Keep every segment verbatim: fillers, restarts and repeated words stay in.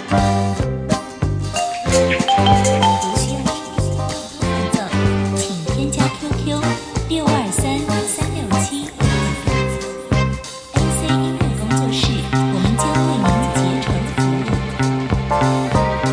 如需要伴奏，请添加 Q Q 六二三三六七。A C 音乐工作室，我们将为您竭诚服务。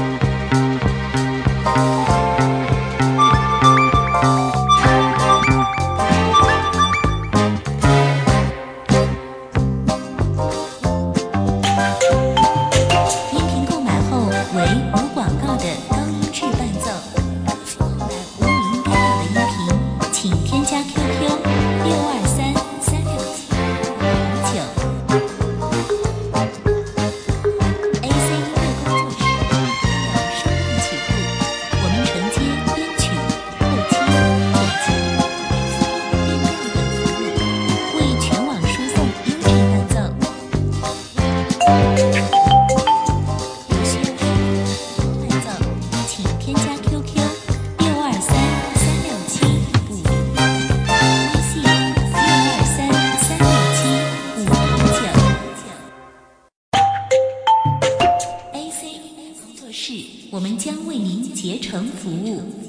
音频购买后为无广告的高音质伴奏。购买无名该调的音频，请添加 Q Q 六二三三六七五九。A C 音乐工作室有声音曲库，我们承接编曲、后期、剪辑、变调等服务，为全网输送优质伴奏。有需要伴奏，请添加 Q Q 六二三三六七五零八，微信六二三三六七五零九。A C 音乐工作室，我们将为您竭诚服务。